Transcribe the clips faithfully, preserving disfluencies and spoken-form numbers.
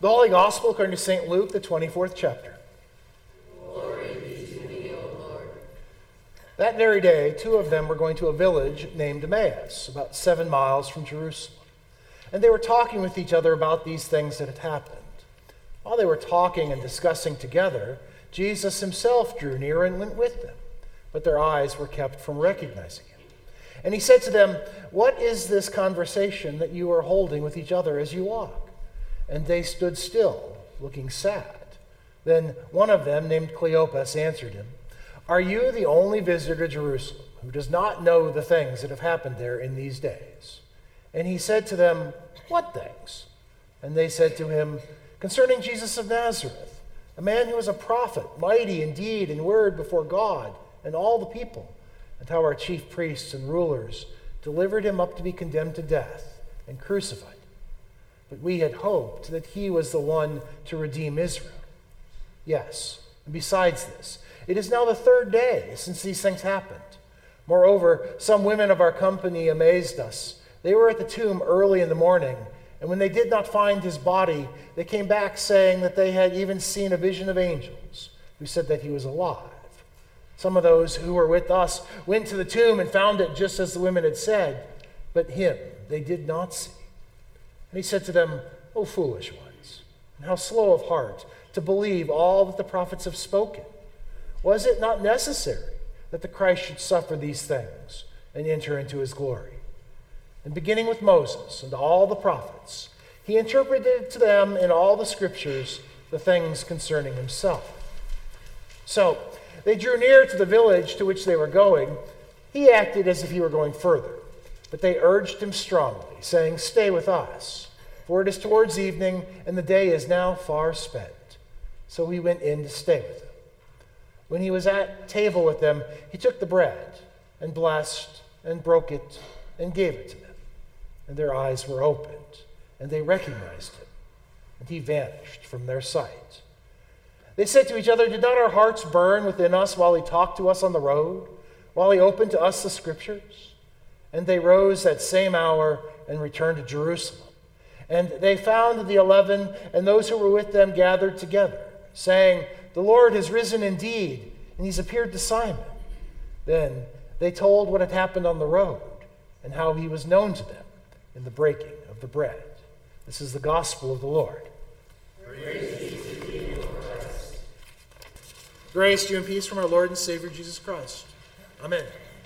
The Holy Gospel according to Saint Luke, the twenty-fourth chapter. Glory be to thee, O Lord. That very day, two of them were going to a village named Emmaus, about seven miles from Jerusalem. And they were talking with each other about these things that had happened. While they were talking and discussing together, Jesus himself drew near and went with them, but their eyes were kept from recognizing him. And he said to them, "What is this conversation that you are holding with each other as you walk?" And they stood still, looking sad. Then one of them, named Cleopas, answered him, "Are you the only visitor to Jerusalem who does not know the things that have happened there in these days?" And he said to them, "What things?" And they said to him, "Concerning Jesus of Nazareth, a man who was a prophet, mighty in deed and word before God and all the people, and how our chief priests and rulers delivered him up to be condemned to death and crucified. But we had hoped that he was the one to redeem Israel. Yes, and besides this, it is now the third day since these things happened. Moreover, some women of our company amazed us. They were at the tomb early in the morning, and when they did not find his body, they came back saying that they had even seen a vision of angels who said that he was alive. Some of those who were with us went to the tomb and found it just as the women had said, but him they did not see." And he said to them, "O foolish ones, and how slow of heart to believe all that the prophets have spoken. Was it not necessary that the Christ should suffer these things and enter into his glory?" And beginning with Moses and all the prophets, he interpreted to them in all the scriptures the things concerning himself. So they drew near to the village to which they were going. He acted as if he were going further, but they urged him strongly, saying, "Stay with us, for it is towards evening, and the day is now far spent." So he went in to stay with them. When he was at table with them, he took the bread and blessed and broke it and gave it to them. And their eyes were opened, and they recognized him, and he vanished from their sight. They said to each other, "Did not our hearts burn within us while he talked to us on the road, while he opened to us the scriptures?" And they rose that same hour and returned to Jerusalem. And they found the eleven and those who were with them gathered together, saying, "The Lord has risen indeed, and he's appeared to Simon." Then they told what had happened on the road and how he was known to them in the breaking of the bread. This is the gospel of the Lord. Praise be to thee, O Christ. Grace to you and peace from our Lord and Savior Jesus Christ. Amen.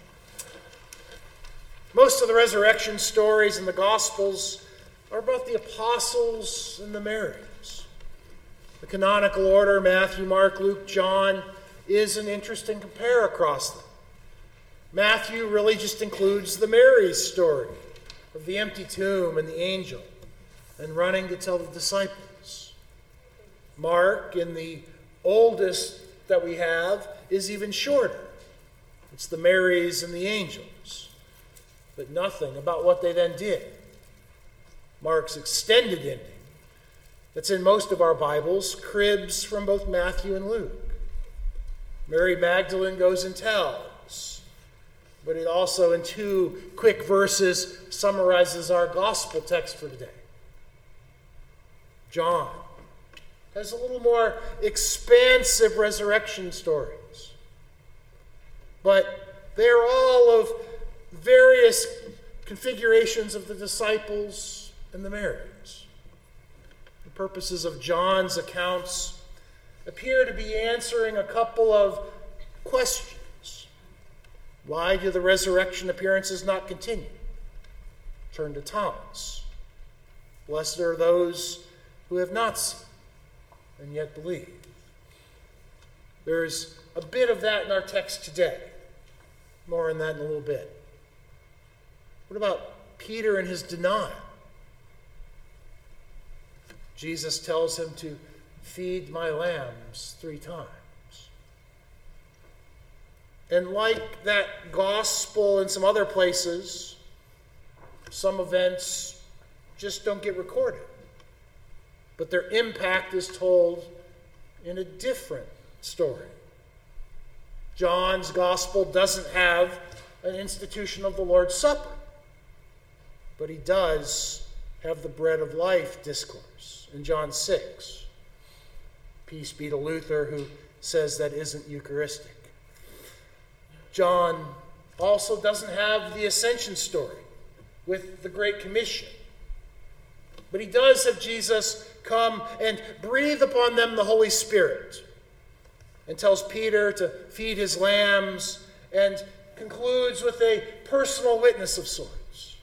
Most of the resurrection stories in the Gospels are about the apostles and the Marys. The canonical order, Matthew, Mark, Luke, John, is an interesting compare across them. Matthew really just includes the Mary's story of the empty tomb and the angel and running to tell the disciples. Mark, in the oldest that we have, is even shorter. It's the Marys and the angels, but nothing about what they then did. Mark's extended ending, that's in most of our Bibles, cribs from both Matthew and Luke. Mary Magdalene goes and tells, but it also, in two quick verses, summarizes our gospel text for today. John has a little more expansive resurrection stories, but they're all of various configurations of the disciples and the Marys. The purposes of John's accounts appear to be answering a couple of questions. Why do the resurrection appearances not continue? Turn to Thomas. Blessed are those who have not seen and yet believe. There's a bit of that in our text today. More on that in a little bit. What about Peter and his denial? Jesus tells him to feed my lambs three times. And like that gospel in some other places, some events just don't get recorded. But their impact is told in a different story. John's gospel doesn't have an institution of the Lord's Supper, but he does have the bread of life discourse in John six. Peace be to Luther, who says that isn't Eucharistic. John also doesn't have the ascension story with the Great Commission. But he does have Jesus come and breathe upon them the Holy Spirit, and tells Peter to feed his lambs, and concludes with a personal witness of sorts.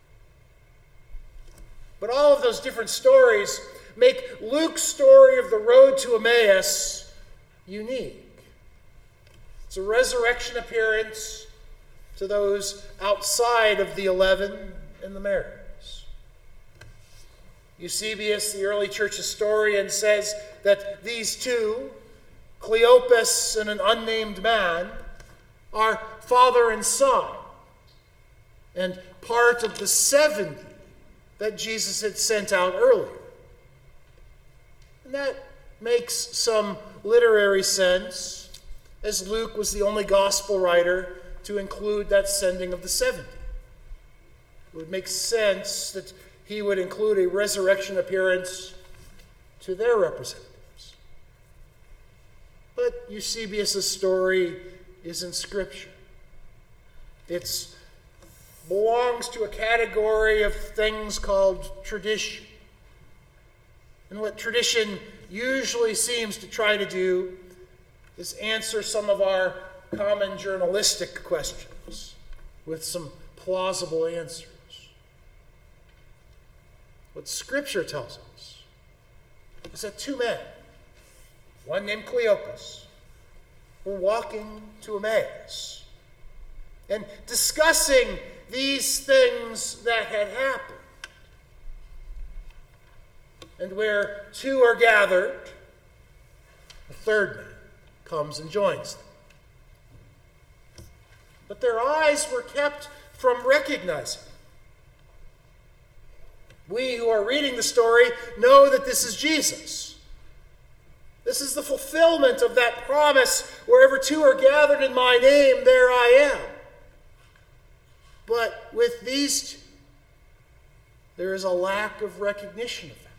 But all of those different stories make Luke's story of the road to Emmaus unique. It's a resurrection appearance to those outside of the eleven and the Marys. Eusebius, the early church historian, says that these two, Cleopas and an unnamed man, are father and son, and part of the seventy that Jesus had sent out earlier. And that makes some literary sense, as Luke was the only gospel writer to include that sending of the seventy. It would make sense that he would include a resurrection appearance to their representatives. But Eusebius' story is in Scripture. It belongs to a category of things called tradition. And what tradition usually seems to try to do is answer some of our common journalistic questions with some plausible answers. What Scripture tells us is that two men, one named Cleopas, were walking to Emmaus and discussing these things that had happened. And where two are gathered, a third man comes and joins them. But their eyes were kept from recognizing. We who are reading the story know that this is Jesus. This is the fulfillment of that promise, wherever two are gathered in my name, there I am. But with these two, there is a lack of recognition of that.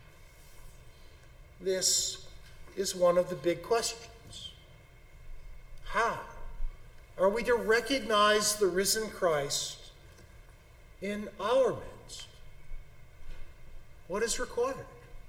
This is one of the big questions. How are we to recognize the risen Christ in our midst? What is required?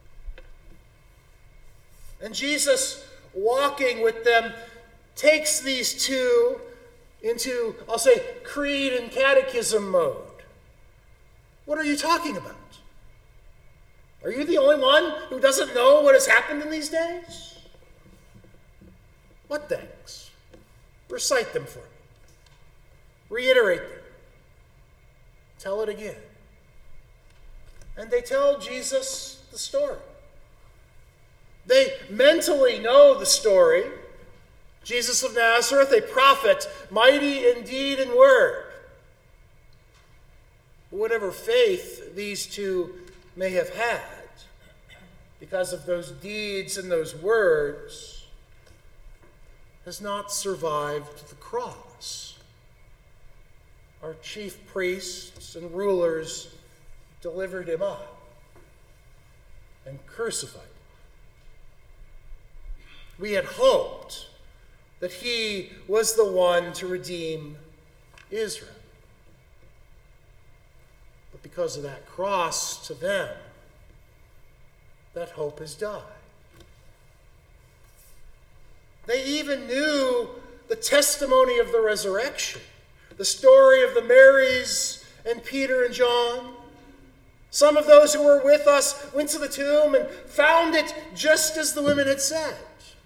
And Jesus, walking with them, takes these two into, I'll say, creed and catechism mode. What are you talking about? Are you the only one who doesn't know what has happened in these days? What things? Recite them for me. Reiterate them. Tell it again. And they tell Jesus the story. They mentally know the story. Jesus of Nazareth, a prophet, mighty in deed and word. Whatever faith these two may have had, because of those deeds and those words, has not survived the cross. Our chief priests and rulers delivered him up and crucified him. We had hoped that he was the one to redeem Israel. But because of that cross to them, that hope has died. They even knew the testimony of the resurrection, the story of the Marys and Peter and John. Some of those who were with us went to the tomb and found it just as the women had said.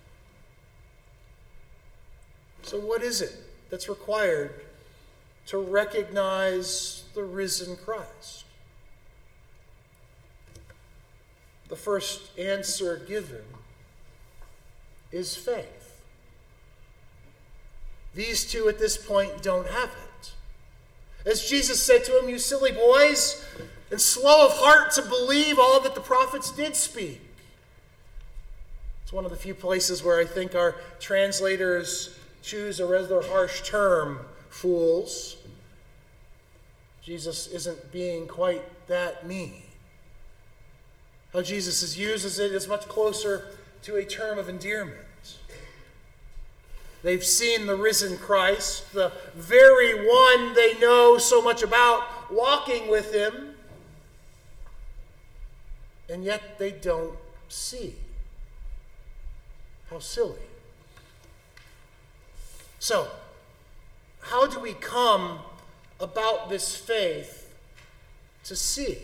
So what is it that's required to recognize the risen Christ? The first answer given is faith. These two at this point don't have it. As Jesus said to them, "You silly boys, and slow of heart to believe all that the prophets did speak." It's one of the few places where I think our translators choose a rather harsh term, fools. Jesus isn't being quite that mean. how Jesus uses it is much closer to a term of endearment. They've seen the risen Christ, the very one they know so much about, walking with him, and yet they don't see. How silly. So, how do we come about this faith to see?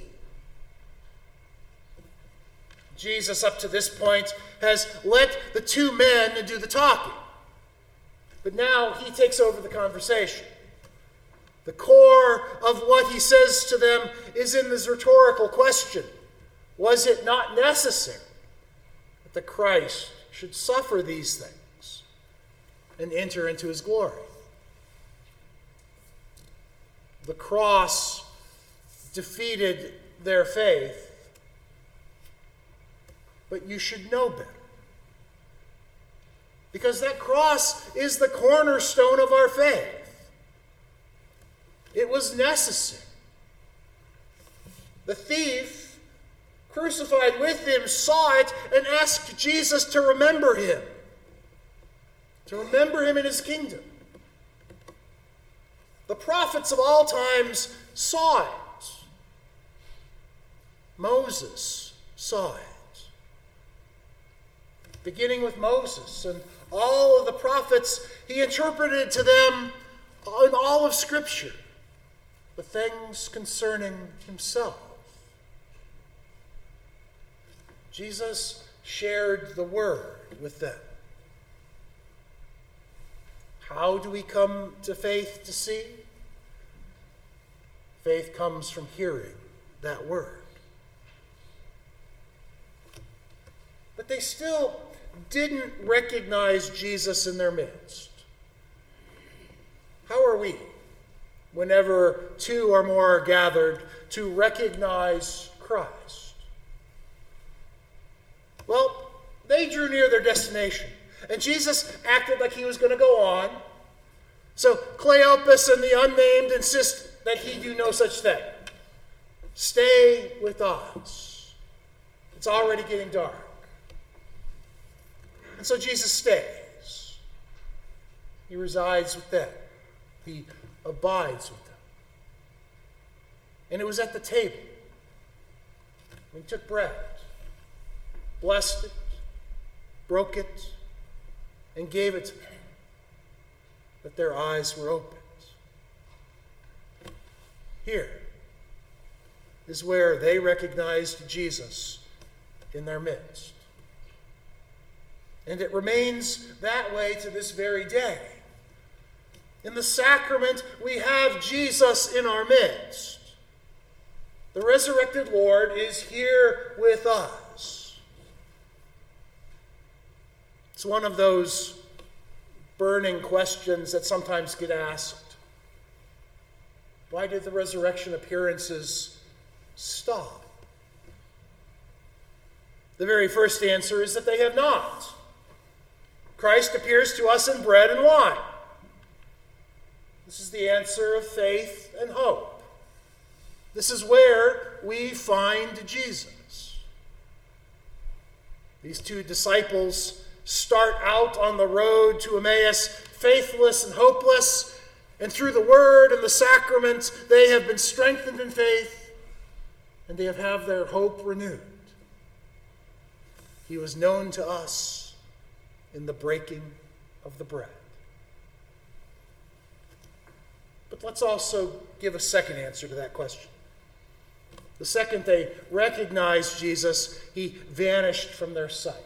Jesus, up to this point, has let the two men do the talking. But now he takes over the conversation. The core of what he says to them is in this rhetorical question. Was it not necessary that the Christ should suffer these things and enter into his glory? The cross defeated their faith, but you should know better. Because that cross is the cornerstone of our faith. It was necessary. The thief, crucified with him, saw it and asked Jesus to remember him. To remember him in his kingdom. The prophets of all times saw it. Moses saw it. Beginning with Moses and all of the prophets, he interpreted to them in all of Scripture the things concerning himself. Jesus shared the word with them. How do we come to faith to see? Faith comes from hearing that word. But they still didn't recognize Jesus in their midst. How are we, whenever two or more are gathered, to recognize Christ? Well, they drew near their destination, and Jesus acted like he was going to go on. So Cleopas and the unnamed insist that he do no such thing. Stay with us. It's already getting dark. And so Jesus stays. He resides with them. He abides with them. And it was at the table when he took bread, blessed it, broke it, and gave it to them, that their eyes were opened. Here is where they recognized Jesus in their midst. And it remains that way to this very day. In the sacrament, we have Jesus in our midst. The resurrected Lord is here with us. It's one of those burning questions that sometimes get asked. Why did the resurrection appearances stop? The very first answer is that they have not. Christ appears to us in bread and wine. This is the answer of faith and hope. This is where we find Jesus. These two disciples start out on the road to Emmaus, faithless and hopeless, and through the word and the sacraments, they have been strengthened in faith, and they have had their hope renewed. He was known to us in the breaking of the bread. But let's also give a second answer to that question. The second they recognized Jesus, he vanished from their sight.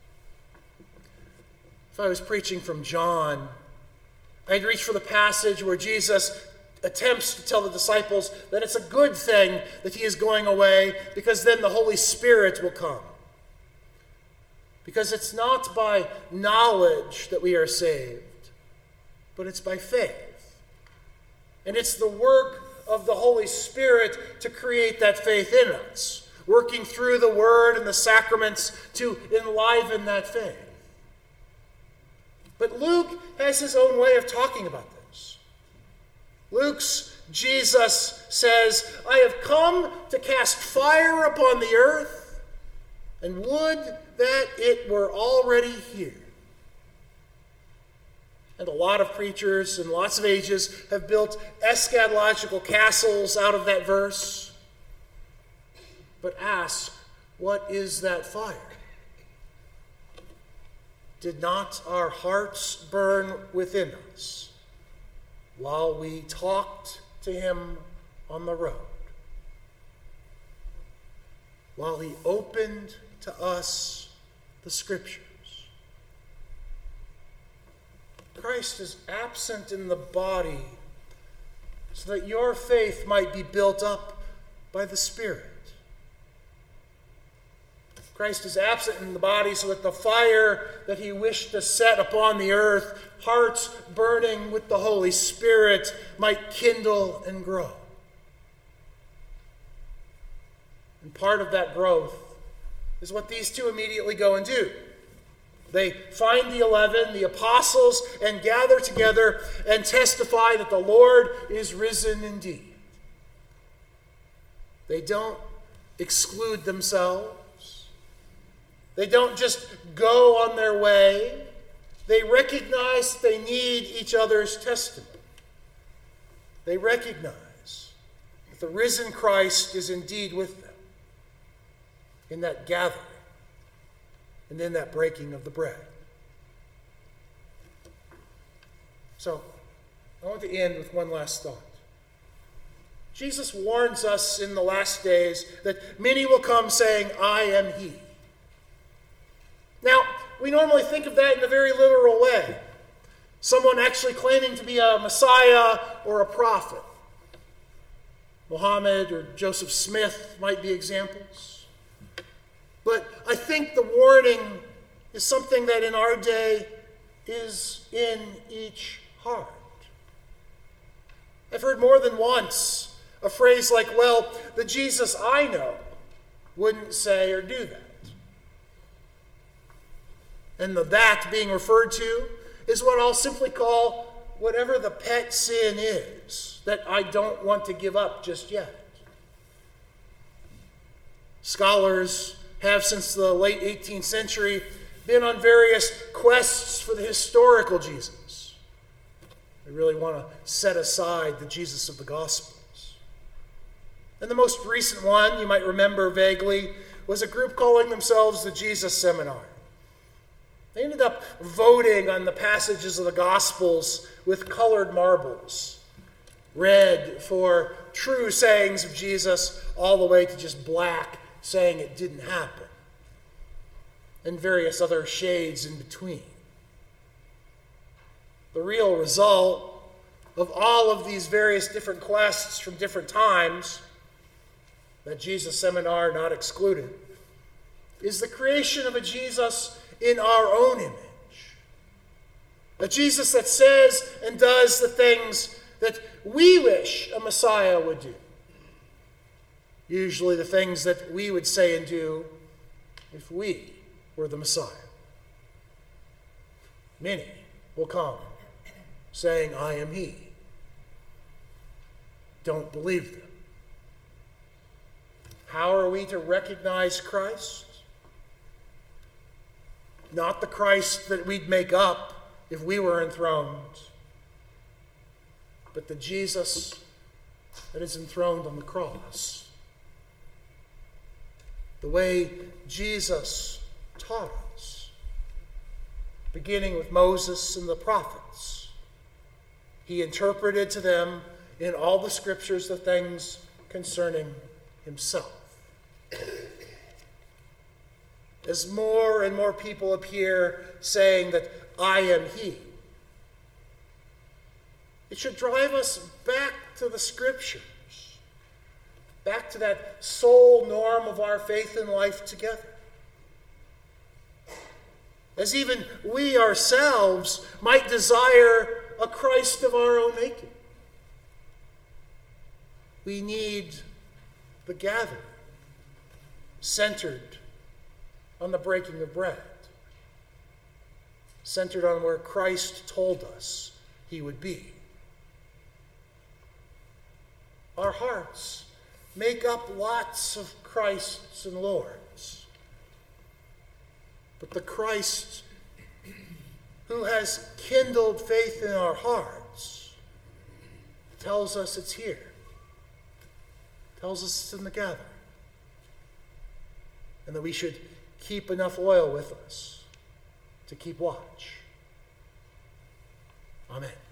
If I was preaching from John, I'd reach for the passage where Jesus attempts to tell the disciples that it's a good thing that he is going away, because then the Holy Spirit will come. Because it's not by knowledge that we are saved, but it's by faith. And it's the work of the Holy Spirit to create that faith in us, working through the Word and the sacraments to enliven that faith. But Luke has his own way of talking about this. Luke's Jesus says, I have come to cast fire upon the earth, And would that it were already here. And a lot of preachers in lots of ages have built eschatological castles out of that verse. But ask, what is that fire? Did not our hearts burn within us while we talked to him on the road? While he opened to us the Scriptures? Christ is absent in the body so that your faith might be built up by the Spirit. Christ is absent in the body so that the fire that he wished to set upon the earth, hearts burning with the Holy Spirit, might kindle and grow. And part of that growth is what these two immediately go and do. They find the eleven, the apostles, and gather together and testify that the Lord is risen indeed. They don't exclude themselves. They don't just go on their way. They recognize that they need each other's testimony. They recognize that the risen Christ is indeed with them in that gathering and in that breaking of the bread. So, I want to end with one last thought. Jesus warns us in the last days that many will come saying, I am he. Now, we normally think of that in a very literal way. Someone actually claiming to be a Messiah or a prophet. Muhammad or Joseph Smith might be examples. But I think the warning is something that in our day is in each heart. I've heard more than once a phrase like, well, the Jesus I know wouldn't say or do that. And the that being referred to is what I'll simply call whatever the pet sin is that I don't want to give up just yet. Scholars have, since the late eighteenth century, been on various quests for the historical Jesus. They really want to set aside the Jesus of the Gospels. And the most recent one, you might remember vaguely, was a group calling themselves the Jesus Seminar. They ended up voting on the passages of the Gospels with colored marbles, red for true sayings of Jesus, all the way to just black, saying it didn't happen, and various other shades in between. The real result of all of these various different quests from different times, that Jesus Seminar not excluded, is the creation of a Jesus in our own image. A Jesus that says and does the things that we wish a Messiah would do. Usually the things that we would say and do if we were the Messiah. Many will come saying, I am he. Don't believe them. How are we to recognize Christ? Not the Christ that we'd make up if we were enthroned, but the Jesus that is enthroned on the cross. The way Jesus taught us, beginning with Moses and the prophets. He interpreted to them in all the scriptures the things concerning himself. As more and more people appear saying that I am he, it should drive us back to the scriptures, back to that sole norm of our faith and life together. As even we ourselves might desire a Christ of our own making. We need the gathering centered on the breaking of bread, centered on where Christ told us he would be. Our hearts make up lots of Christs and Lords, But the Christ who has kindled faith in our hearts tells us it's here. Tells us it's in the gathering. And that we should keep enough oil with us to keep watch. Amen.